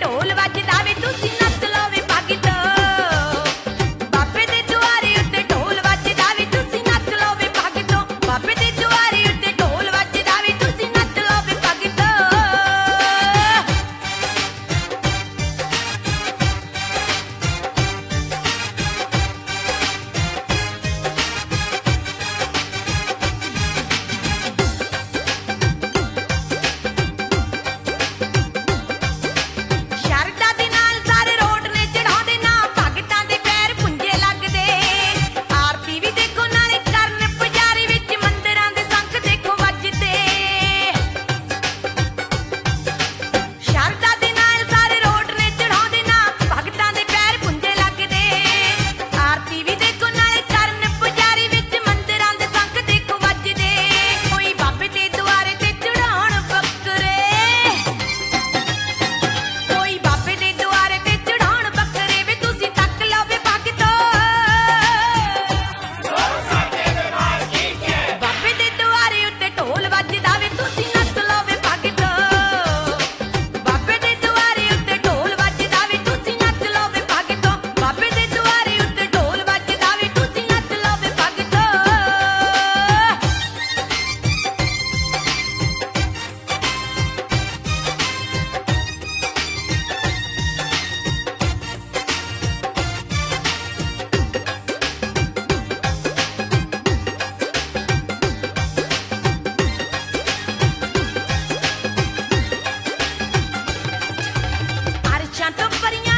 ਢੋਲ ਵੱਜਦਾ ਵੇ ਤੁਸੀਂ ਨੱਚ ਲਓ ਵੇ ਭਗਤੋ ਬਾਬੇ ਦੇ ਦੁਆਰੇ ਉੱਤੇ ਢੋਲ ਵੱਜਦਾ ਵੇ ਤੁਸੀਂ ਨੱਚ ਲਓ ਵੇ ਭਗਤੋ ਬਾਬੇ ਦੇ ਦੁਆਰੇ ਉੱਤੇ ਢੋਲ ਵੱਜਦਾ ਵੇ ਤੁਸੀਂ ਨੱਚ ਲਓ ਵੇ ਭਗਤੋ ਸ਼ਰਧਾ ਦੇ ਨਾਲ ਸਾਰੇ ਰੋਡ ਨੇ ਚੜਾਉਂਦੇ ਨਾ ਭਗਤਾਂ ਦੇ ਪੈਰ ਪੁੰਜੇ ਲੱਗਦੇ ਆਰਤੀ ਵੀ ਦੇਖੋ ਨਾਲੇ ਕਰਨ ਪੁਜਾਰੀ ਵਿੱਚ ਮੰਦਿਰਾਂ ਦੇ ਸੰਖ ਦੇਖੋ ਵੱਜਦੇ ਸ਼ਰਧਾ ਦੇ ਨਾਲ ਸਾਰੇ ਰੋਡ ਨੇ ਚੜਾਉਂਦੇ ਨਾ ਭਗਤਾਂ ਦੇ ਪੈਰ ਪੁੰਜੇ ਲੱਗਦੇ ਆਰਤੀ ਵੀ ਦੇਖੋ ਨਾਲੇ ਕਰਨ ਪੁਜਾਰੀ ਵਿੱਚ ਮੰਦਿਰਾਂ ਦੇ ਸੰਖ ਦੇਖੋ ਵੱਜਦੇ ਕੋਈ ਬਾਬੇ ਦੇ ਦੁਆਰੇ ਤੇ ਚੜਾਉਣ ਬੱਕਰੇ ਕੋਈ ਬਾਬੇ ਦੇ ਦੁਆਰੇ ਤੇ ਚੜਾਉਣ ਬੱਕਰੇ ਵੇ ਤੁਸੀਂ ਤੱਕ ਲਓ ਵੇ ਭਗਤੋ ਬਾਬੇ ਦੇ ਦੁਆਰੇ ਉੱਤੇ ਢੋਲ ਵੱਜਦਾ ਵੇ ਤੁਸੀਂ ਨੱਚ ਲਓ ਵੇ ਭਗਤੋ ਬਾਬੇ ਦੇ ਦੁਆਰੇ ਉੱਤੇ ਢੋਲ ਵੱਜਦਾ ਵੇ ਤੁਸੀਂ ਨੱਚ ਲਓ ਵੇ ਭਗਤੋ ਬਾਬੇ ਦੇ ਦੁਆਰੇ ਉੱਤੇ ਢੋਲ ਵੱਜਦਾ ਵੇ ਤੁਸੀਂ ਨੱਚ ਲਓ ਵੇ ਭਗਤੋ ਅਰਸ਼ਾਂ ਤੋਂ ਪਰੀਆਂ